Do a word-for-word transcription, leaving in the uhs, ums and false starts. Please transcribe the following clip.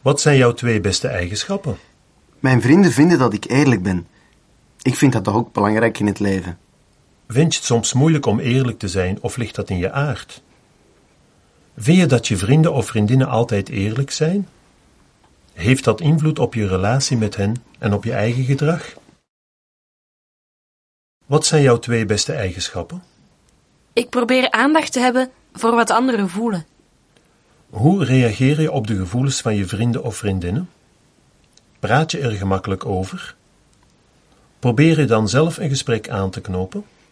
Wat zijn jouw twee beste eigenschappen? Mijn vrienden vinden dat ik eerlijk ben. Ik vind dat toch ook belangrijk in het leven. Vind je het soms moeilijk om eerlijk te zijn of ligt dat in je aard? Vind je dat je vrienden of vriendinnen altijd eerlijk zijn? Heeft dat invloed op je relatie met hen en op je eigen gedrag? Wat zijn jouw twee beste eigenschappen? Ik probeer aandacht te hebben voor wat anderen voelen. Hoe reageer je op de gevoelens van je vrienden of vriendinnen? Praat je er gemakkelijk over? Probeer je dan zelf een gesprek aan te knopen?